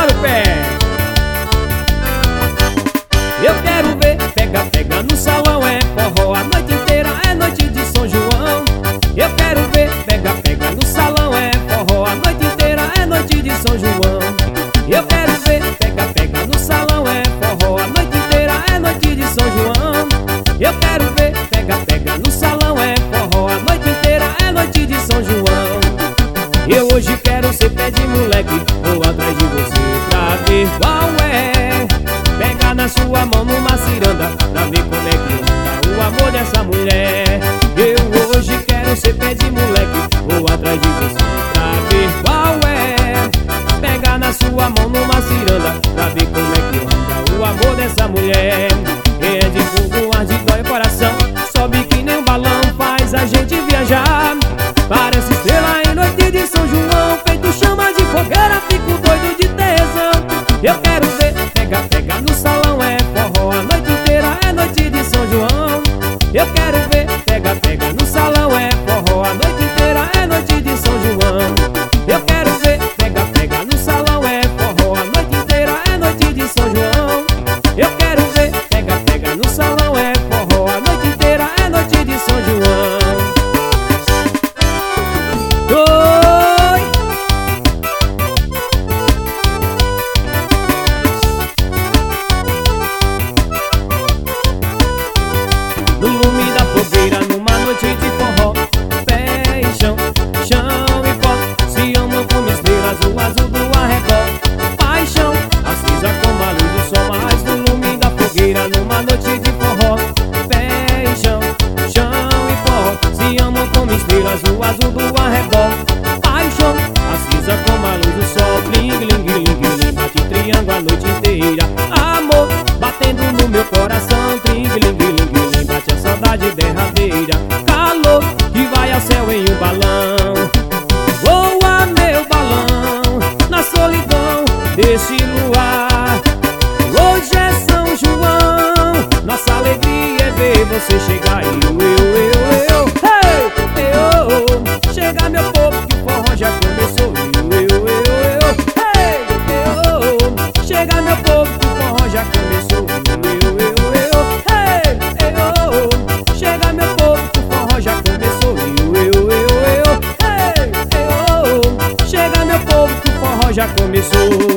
para o pé. Eu quero ver, pega, pega no salão, é forró a noite inteira, é noite de São João. Eu quero ver, pega, pega no salão, é forró a noite inteira, é noite de São João. Eu quero ver, pega, pega no salão, é forró a noite inteira, é noite de São João. Eu quero ver, pega, pega no salão, é forró a noite inteira, é noite de São João. Eu hoje quero ser pé de moleque, vou atrás de você pra ver qual é. Pega na sua mão numa ciranda, pra ver como é que anda o amor dessa mulher. Eu hoje quero ser pé de moleque, vou atrás de você pra ver qual é. Pega na sua mão numa ciranda, pra ver como é que anda o amor dessa mulher. Quem é de fogo arde, dói o coração, sobe que nem um balão, faz a gente viajar. Parece estrela em noite de São João, feito chama de fogueira, fico doido de tesão. Eu quero ver, pega, pega no salão, é forró a noite inteira, é noite de São João. Eu quero ver, pega, pega no salão, é forró a noite inteira, é noite de São João. Eu quero ver, pega, pega no salão, é forró a noite inteira, é noite de São João. Eu quero ver, pega, pega no salão, é forró a noite inteira, é noite de São João. No lume da fogueira, numa noite de forró, pé e chão, chão e pó, se amam como estrelas, o azul do arrebol. Paixão, acesa como a luz do sol, mas no lume da fogueira, numa noite de forró, pé e chão, chão e pó, se amam como estrelas, o azul do arrebol. Paixão, acesa como a luz do sol, bling, bling, bling, bling, bate triângulo a noite inteira. Amor, batendo no meu coração, bling, bling, bling, bling, bate a saudade derradeira. Calor que vai ao céu em um balão, voa meu balão na solidão desse luar. Hoje é São João, nossa alegria é ver você chegar. Hey, chega meu povo que o forró já começou. Hey, chega meu povo que o forró já começou. Chega meu povo que o forró já começou. Chega meu povo que o forró já começou.